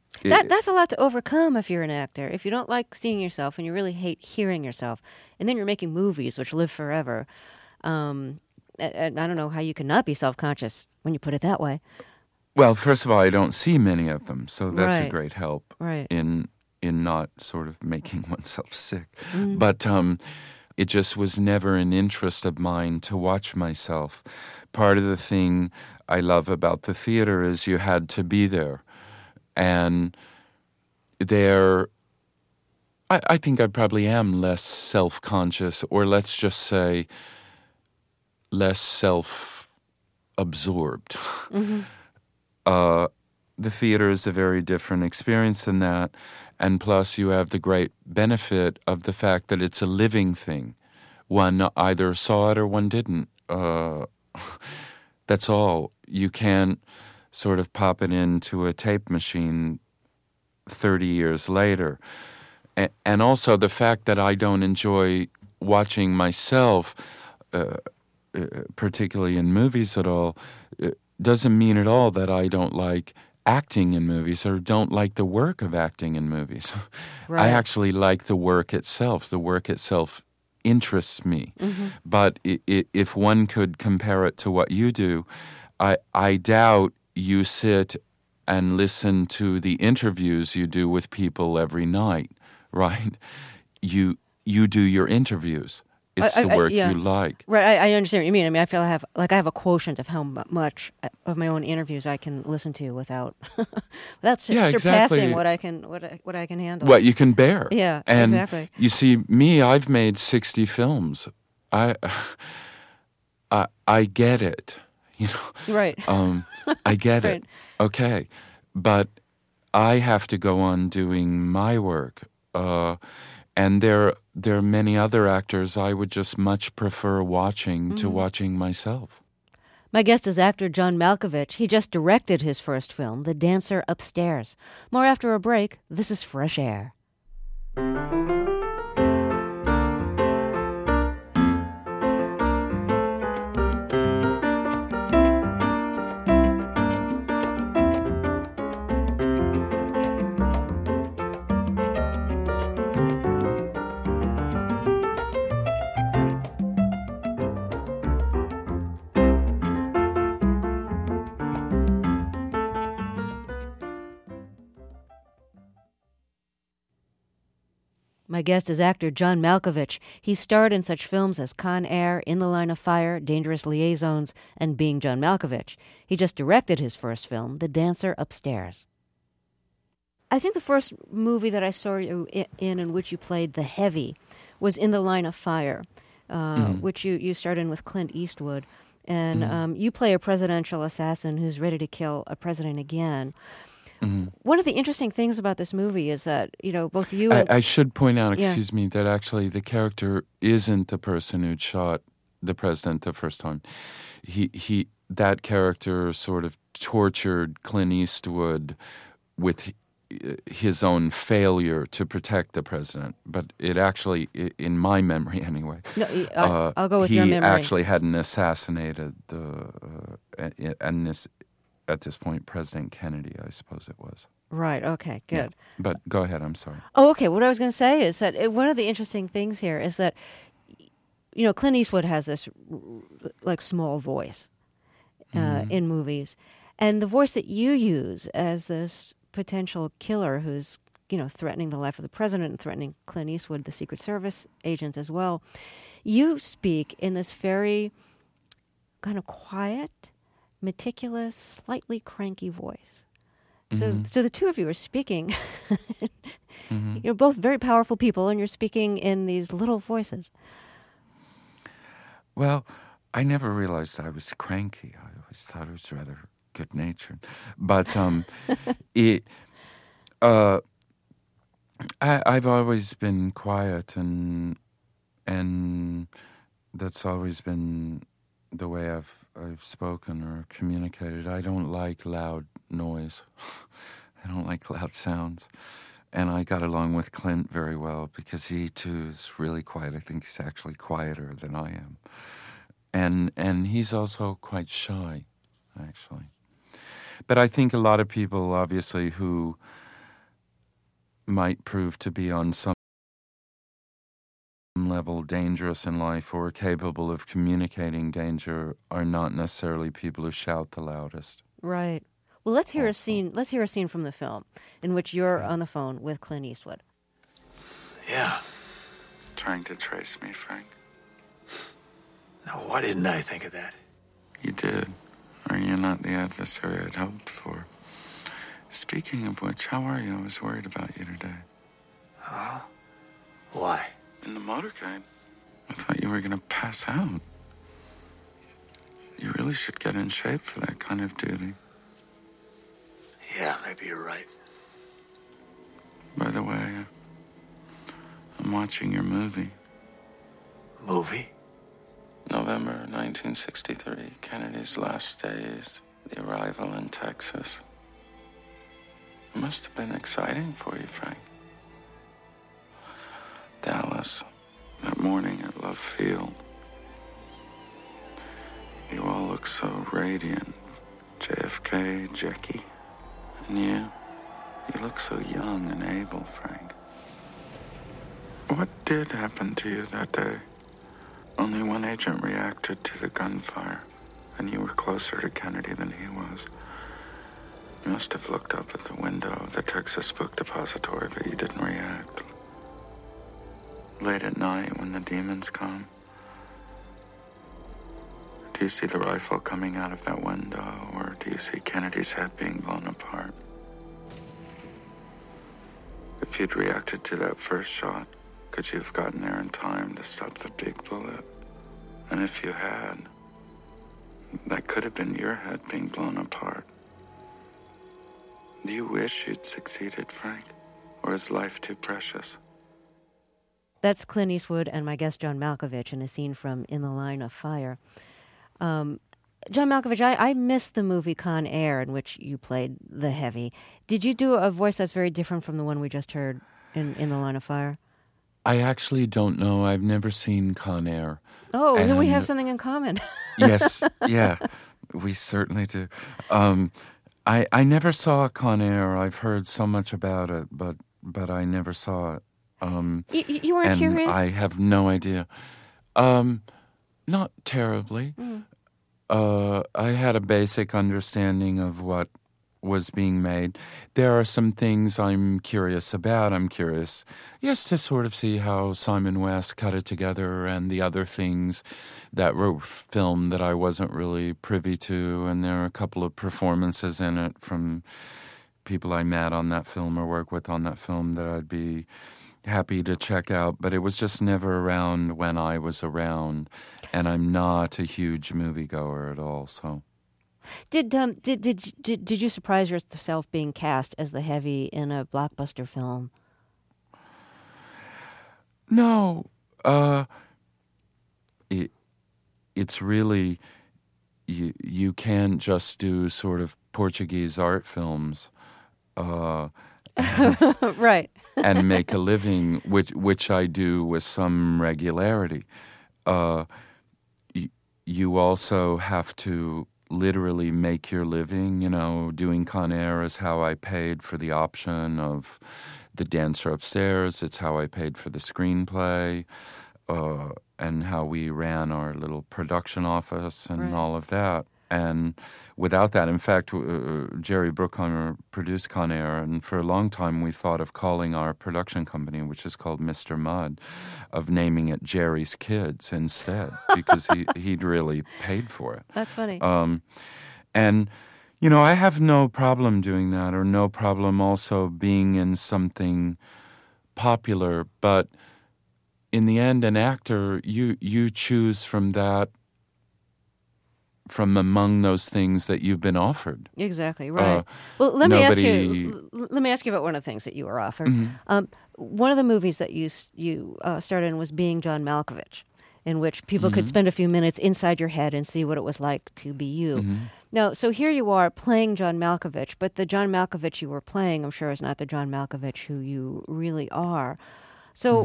That's a lot to overcome if you're an actor. If you don't like seeing yourself and you really hate hearing yourself, and then you're making movies which live forever, I don't know how you can not be self-conscious when you put it that way. Well, first of all, I don't see many of them, so that's Right. a great help Right. in not sort of making oneself sick. Mhm. But it just was never an interest of mine to watch myself. Part of the thing I love about the theater is you had to be there. And there, I think I probably am less self-conscious, or let's just say less self-absorbed. Mhm. The theater is a very different experience than that. And plus, you have the great benefit of the fact that it's a living thing. One either saw it or one didn't. That's all. You can't sort of pop it into a tape machine 30 years later. And also the fact that I don't enjoy watching myself, particularly in movies at all, doesn't mean at all that I don't like acting in movies or don't like the work of acting in movies. Right. I actually like the work itself. The work itself interests me. Mhm. But if one could compare it to what you do, I doubt you sit and listen to the interviews you do with people every night, right? You do your interviews. It's the work yeah. you like. Right, I understand what you mean. I mean, I feel I have a quotient of how much of my own interviews I can listen to without surpassing exactly. what I can handle. What you can bear. Yeah, and exactly. You see, me, I've made 60 films. I get it. You know. Right. I get Right. it. Okay, but I have to go on doing my work. And there are many other actors I would just much prefer watching to watching myself. My guest is actor John Malkovich. He just directed his first film, The Dancer Upstairs. More after a break. This is Fresh Air. My guest is actor John Malkovich. He starred in such films as Con Air, In the Line of Fire, Dangerous Liaisons, and Being John Malkovich. He just directed his first film, The Dancer Upstairs. I think the first movie that I saw you in which you played the heavy was In the Line of Fire, which you starred in with Clint Eastwood. And you play a presidential assassin who's ready to kill a president again. Mm-hmm. One of the interesting things about this movie is that, both you and... I should point out, excuse me, that actually the character isn't the person who'd shot the president the first time. That character sort of tortured Clint Eastwood with his own failure to protect the president. But it actually, in my memory anyway... No, I'll go with your memory. He actually hadn't assassinated at this point, President Kennedy, I suppose it was. Right, okay, good. Yeah. But go ahead, I'm sorry. Oh, okay, what I was going to say is that one of the interesting things here is that, Clint Eastwood has this, small voice in movies. And the voice that you use as this potential killer who's, threatening the life of the president and threatening Clint Eastwood, the Secret Service agent as well, you speak in this very kind of quiet, meticulous, slightly cranky voice. So the two of you are speaking. You're both very powerful people, and you're speaking in these little voices. Well, I never realized I was cranky. I always thought it was rather good-natured. But I've always been quiet, and that's always been the way I've spoken or communicated. I don't like loud noise. I don't like loud sounds. And I got along with Clint very well because he, too, is really quiet. I think he's actually quieter than I am. And he's also quite shy, actually. But I think a lot of people, obviously, who might prove to be on some level dangerous in life or capable of communicating danger are not necessarily people who shout the loudest. Right. Well, let's hear a scene. Let's hear a scene from the film in which you're on the phone with Clint Eastwood. Yeah. Trying to trace me, Frank? Now, why didn't I think of that? You did. Are you not the adversary I'd hoped for? Speaking of which, how are you? I was worried about you today. Huh? Why? In the motorcade. I thought you were going to pass out. You really should get in shape for that kind of duty. Yeah, maybe you're right. By the way, I'm watching your movie. Movie? November 1963, Kennedy's last days, the arrival in Texas. It must have been exciting for you, Frank. Dallas, that morning at Love Field. You all look so radiant. JFK, Jackie, and you look so young and able, Frank. What did happen to you that day? Only one agent reacted to the gunfire, and you were closer to Kennedy than he was. You must have looked up at the window of the Texas Book Depository, but you didn't react. Late at night, when the demons come, do you see the rifle coming out of that window, or do you see Kennedy's head being blown apart? If you'd reacted to that first shot, could you have gotten there in time to stop the big bullet? And if you had, that could have been your head being blown apart. Do you wish you'd succeeded, Frank? Or is life too precious? That's Clint Eastwood and my guest John Malkovich in a scene from In the Line of Fire. John Malkovich, I missed the movie Con Air in which you played the heavy. Did you do a voice that's very different from the one we just heard in the Line of Fire? I actually don't know. I've never seen Con Air. Oh, then we have something in common. Yes, yeah, we certainly do. I never saw Con Air. I've heard so much about it, but I never saw it. You weren't curious? I have no idea. Not terribly. I had a basic understanding of what was being made. There are some things I'm curious about. I'm curious, yes, to sort of see how Simon West cut it together and the other things that were filmed that I wasn't really privy to. And there are a couple of performances in it from people I met on that film or work with on that film that I'd be happy to check out, but it was just never around when I was around, and I'm not a huge moviegoer at all. So, did you surprise yourself being cast as the heavy in a blockbuster film? No, it's really you can't just do sort of Portuguese art films. Right. And make a living, which I do with some regularity. You also have to literally make your living. You know, doing Con Air is how I paid for the option of The Dancer Upstairs. It's how I paid for the screenplay, and how we ran our little production office and all of that. And without that, in fact, Jerry Bruckheimer produced Con Air, and for a long time we thought of calling our production company, which is called Mr. Mudd, of naming it Jerry's Kids instead, because he'd really paid for it. That's funny. And, you know, I have no problem doing that, or no problem also being in something popular, but in the end, an actor, you choose from that, from among those things that you've been offered. Exactly, right. Well, let me ask you about one of the things that you were offered. Mm-hmm. One of the movies that you starred in was Being John Malkovich, in which people could spend a few minutes inside your head and see what it was like to be you. Mm-hmm. Now, so here you are playing John Malkovich, but the John Malkovich you were playing, I'm sure, is not the John Malkovich who you really are. So,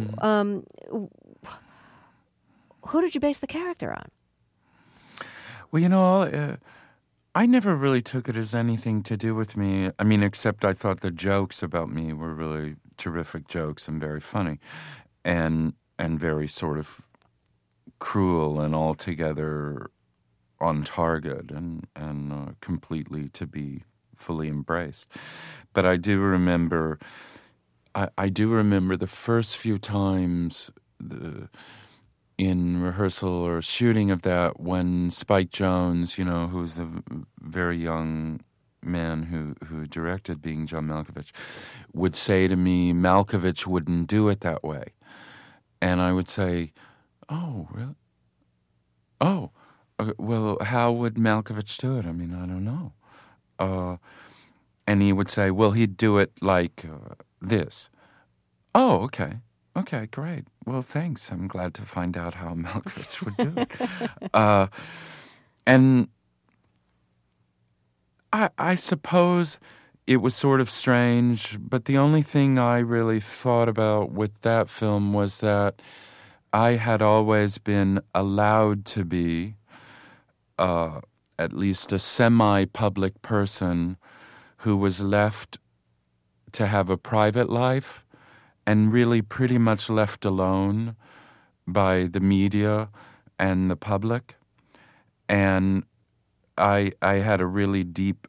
who did you base the character on? Well, you know, I never really took it as anything to do with me. I mean, except I thought the jokes about me were really terrific jokes and very funny, and very sort of cruel and altogether on target and completely to be fully embraced. But I do remember the first few times in rehearsal or shooting of that, when Spike Jonze, who's a very young man who directed Being John Malkovich, would say to me, Malkovich wouldn't do it that way. And I would say, oh, really? Oh, well, how would Malkovich do it? I mean, I don't know. And he would say, well, he'd do it like this. Oh, okay. Okay, great. Well, thanks. I'm glad to find out how Malkovich would do it. And I suppose it was sort of strange, but the only thing I really thought about with that film was that I had always been allowed to be at least a semi-public person who was left to have a private life and really pretty much left alone by the media and the public. And I had a really deep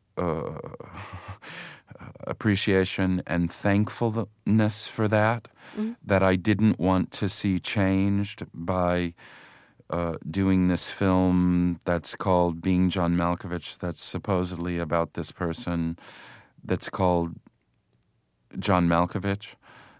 appreciation and thankfulness for that, that I didn't want to see changed by doing this film that's called Being John Malkovich, that's supposedly about this person that's called John Malkovich.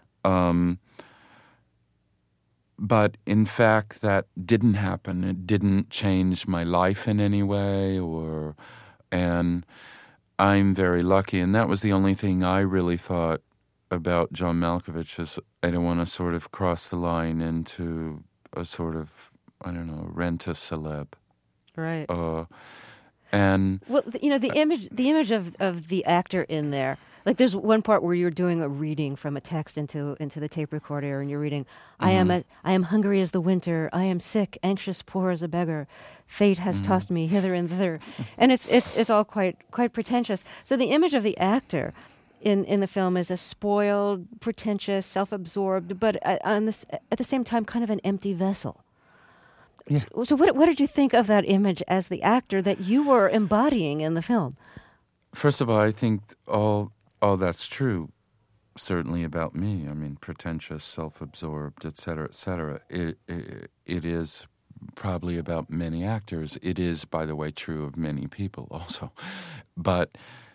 But in fact, that didn't happen. It didn't change my life in any way, and I'm very lucky. And that was the only thing I really thought about John Malkovich, is I don't want to sort of cross the line into a sort of, I don't know, rent-a-celeb. Right. And well, the image of the actor in there. Like, there's one part where you're doing a reading from a text into the tape recorder, and you're reading, I am hungry as the winter, I am sick, anxious, poor as a beggar. Fate has tossed me hither and thither. And it's all quite pretentious. So the image of the actor in the film is a spoiled, pretentious, self-absorbed, but at the same time kind of an empty vessel. Yeah. So what did you think of that image as the actor that you were embodying in the film? First of all, I think all that's true, certainly about me. I mean, pretentious, self-absorbed, et cetera, et cetera. It is probably about many actors. It is, by the way, true of many people also. But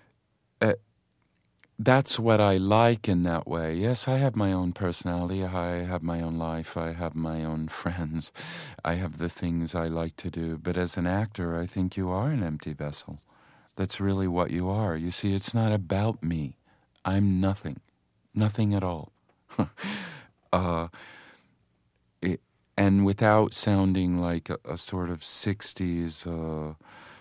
that's what I like in that way. Yes, I have my own personality. I have my own life. I have my own friends. I have the things I like to do. But as an actor, I think you are an empty vessel. That's really what you are. You see, it's not about me. I'm nothing at all. And without sounding like a sort of 60s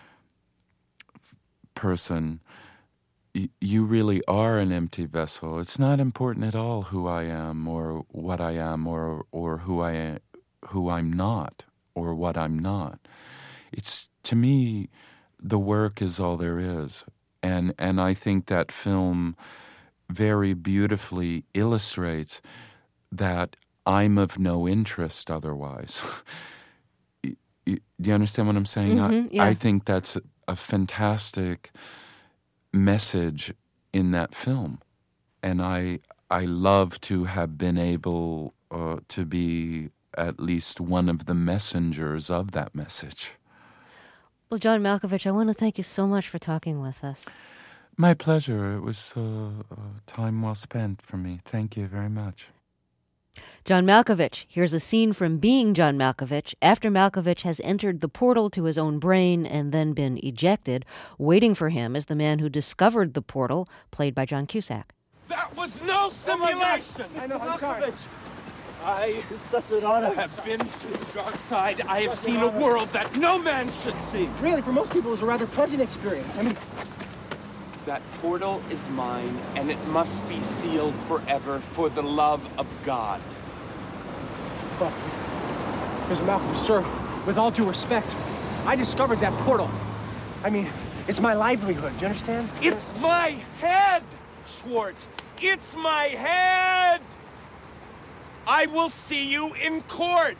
person, you really are an empty vessel. It's not important at all who I am or what I am or who I'm not or what I'm not. It's, to me, the work is all there is. And I think that film very beautifully illustrates that I'm of no interest otherwise. Do you understand what I'm saying? Mm-hmm, yeah. I think that's a fantastic message in that film. And I love to have been able to be at least one of the messengers of that message. Well, John Malkovich, I want to thank you so much for talking with us. My pleasure. It was time well spent for me. Thank you very much. John Malkovich. Here's a scene from Being John Malkovich after Malkovich has entered the portal to his own brain and then been ejected. Waiting for him is the man who discovered the portal, played by John Cusack. That was no simulation! I know, I'm sorry. It's such an honor. I have been to the dark side. I have seen a world that no man should see. Really, for most people, it was a rather pleasant experience. I mean, that portal is mine, and it must be sealed forever for the love of God. Well, Mr. Malcolm, sir, with all due respect, I discovered that portal. I mean, it's my livelihood, do you understand? It's my head, Schwartz. It's my head! I will see you in court!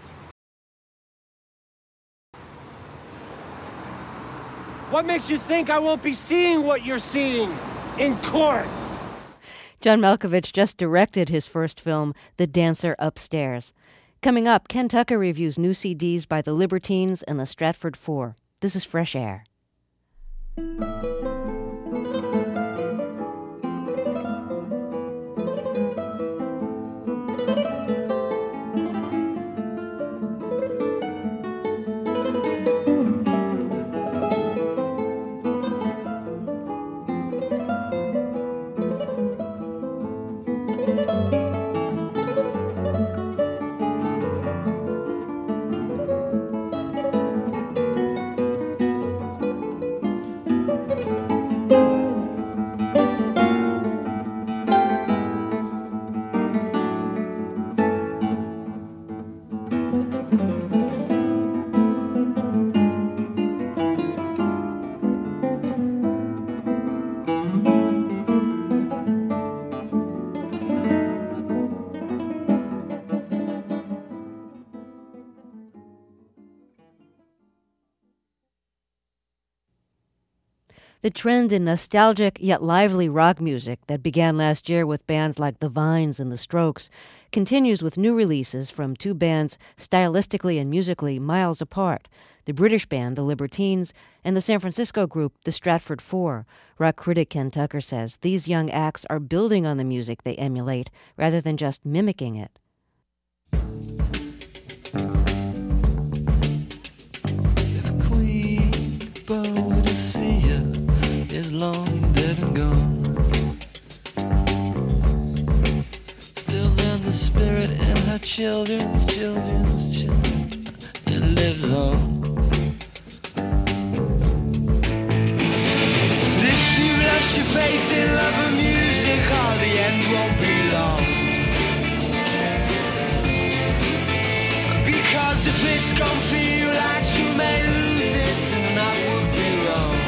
What makes you think I won't be seeing what you're seeing in court? John Malkovich just directed his first film, The Dancer Upstairs. Coming up, Ken Tucker reviews new CDs by the Libertines and the Stratford Four. This is Fresh Air. The trend in nostalgic yet lively rock music that began last year with bands like The Vines and The Strokes continues with new releases from two bands stylistically and musically miles apart, the British band The Libertines and the San Francisco group The Stratford Four. Rock critic Ken Tucker says these young acts are building on the music they emulate rather than just mimicking it. If Queen Boadicea is long dead and gone, still then the spirit in her children's children, it lives on. If you lost your faith in love and music, oh, the end won't be long. Because if it's gonna feel like you may lose it, and that would be wrong.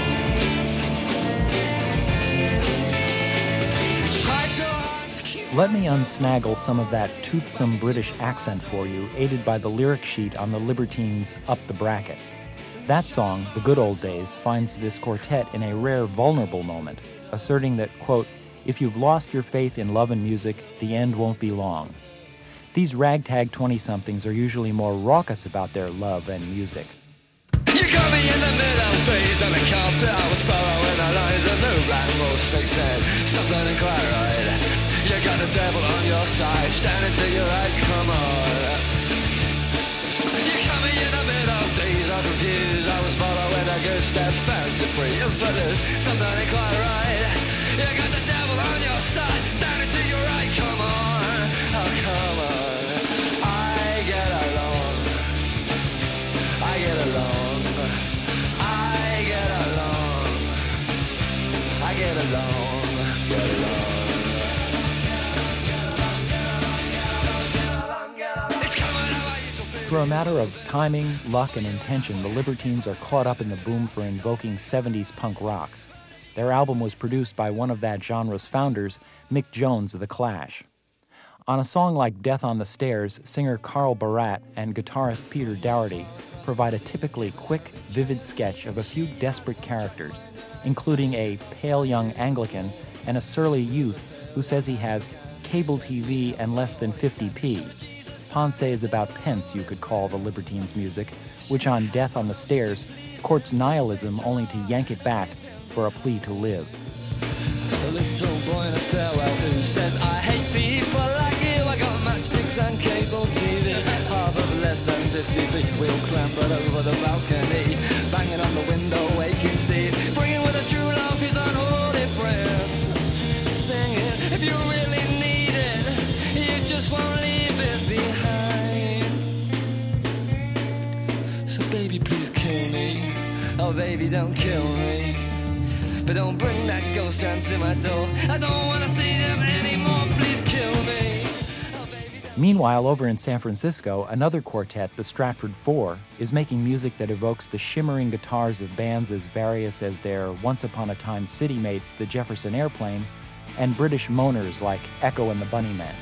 Let me unsnaggle some of that toothsome British accent for you, aided by the lyric sheet on the Libertines' Up the Bracket. That song, The Good Old Days, finds this quartet in a rare vulnerable moment, asserting that, quote, if you've lost your faith in love and music, the end won't be long. These ragtag 20-somethings are usually more raucous about their love and music. You got me in the middle phase, then I can't fit. I was following the lines of new black wolves. They said something ain't quite right. You got the devil on your side, standing to your right, come on. You got me in the middle days, I confused. I was following a good step, fancy free. You fellas, something ain't quite right. You got the devil on your side, standing to your right, come on. Oh, come on. I get along. I get along. I get along. I get along. Get along. Through a matter of timing, luck, and intention, the Libertines are caught up in the boom for invoking 70s punk rock. Their album was produced by one of that genre's founders, Mick Jones of The Clash. On a song like Death on the Stairs, singer Carl Barat and guitarist Peter Dougherty provide a typically quick, vivid sketch of a few desperate characters, including a pale young Anglican and a surly youth who says he has cable TV and less than 50p. Ponce is about pence, you could call the Libertines' music, which on Death on the Stairs courts nihilism only to yank it back for a plea to live. A little boy in a stairwell who says, I hate people like you. I got matchsticks and cable TV. Half of less than 50 feet. We'll clamber over the balcony, banging on the window, waking Steve, bringing with a true love his unholy friend, singing, if you really need it, you just won't leave it behind. So baby, please kill me. Oh baby, don't kill me. But don't bring that ghost round to my door. I don't want to see them anymore. Please kill me. Meanwhile, over in San Francisco, another quartet, the Stratford Four, is making music that evokes the shimmering guitars of bands as various as their once-upon-a-time city mates, the Jefferson Airplane, and British moaners like Echo and the Bunnymen.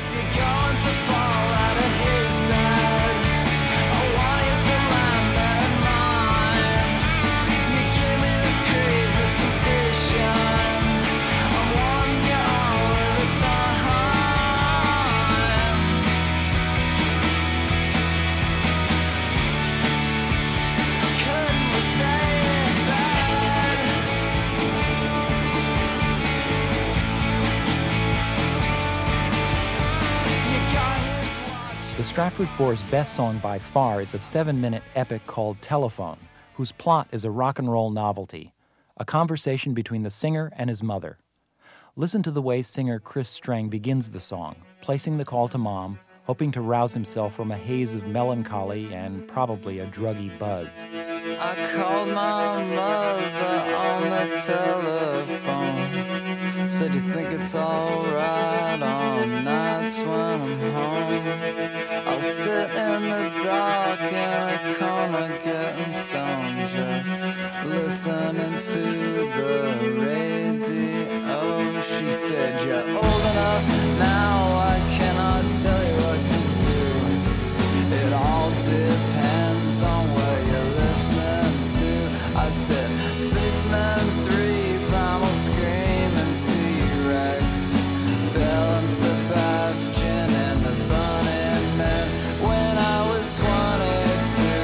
The Stratford Four's best song by far is a 7-minute epic called Telephone, whose plot is a rock and roll novelty, a conversation between the singer and his mother. Listen to the way singer Chris Strang begins the song, placing the call to Mom, hoping to rouse himself from a haze of melancholy and probably a druggy buzz. I called my mother on the telephone. Said you think it's alright on nights when I'm home. I'll sit in the dark in a corner getting stoned, just listening to the radio. She said, you're old enough now, I cannot tell you what to do. It all depends on what you're listening to. I said, Spaceman 3, Primal Screaming T-Rex, Bell and Sebastian and the Bunny Men. When I was 22,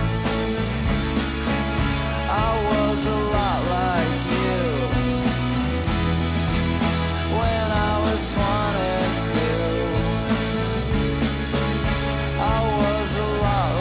I was a lot like you. When I was 22, I was a lot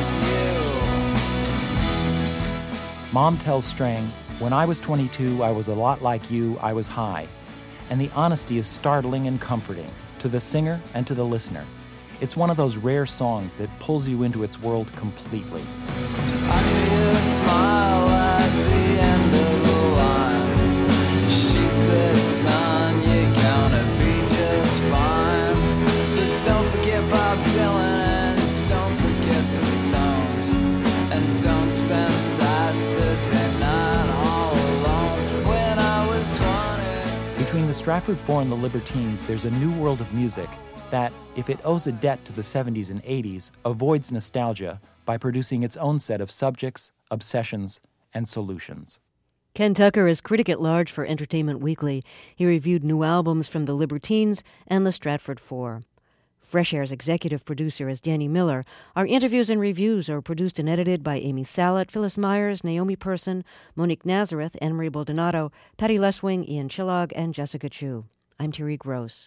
like you. Mom tells Strang, when I was 22, I was a lot like you, I was high. And the honesty is startling and comforting, to the singer and to the listener. It's one of those rare songs that pulls you into its world completely. I hear a smile at the end of the line. She said, son, you're gonna be just fine. But don't forget Bob Dylan and don't forget the Stones. And don't spend Saturday night all alone. When I was 20. Between the Stratford Four and the Libertines, there's a new world of music that, if it owes a debt to the 70s and 80s, avoids nostalgia by producing its own set of subjects, obsessions, and solutions. Ken Tucker is critic at large for Entertainment Weekly. He reviewed new albums from the Libertines and the Stratford Four. Fresh Air's executive producer is Danny Miller. Our interviews and reviews are produced and edited by Amy Salet, Phyllis Myers, Naomi Person, Monique Nazareth, Anne-Marie Baldonado, Patty Leswing, Ian Chillog, and Jessica Chu. I'm Terry Gross.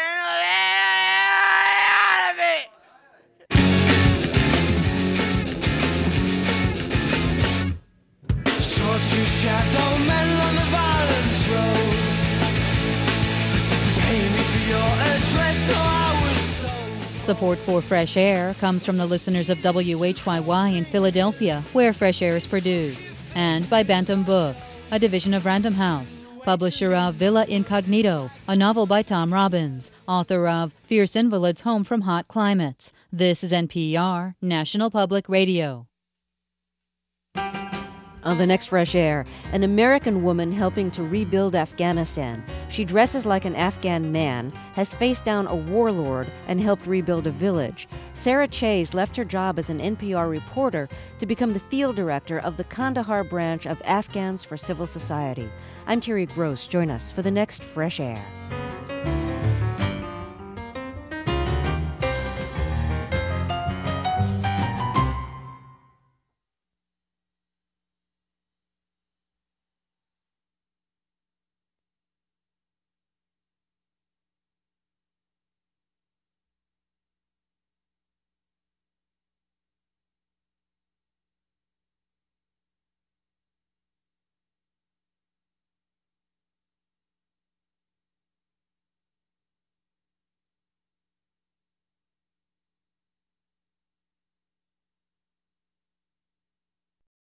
Two shadow men on the violence road. Pay me for your address, no, I was sold. Support for Fresh Air comes from the listeners of WHYY in Philadelphia, where Fresh Air is produced, and by Bantam Books, a division of Random House, publisher of Villa Incognito, a novel by Tom Robbins, author of Fierce Invalids Home from Hot Climates. This is NPR, National Public Radio. On the next Fresh Air, an American woman helping to rebuild Afghanistan. She dresses like an Afghan man, has faced down a warlord, and helped rebuild a village. Sarah Chase left her job as an NPR reporter to become the field director of the Kandahar branch of Afghans for Civil Society. I'm Terry Gross. Join us for the next Fresh Air.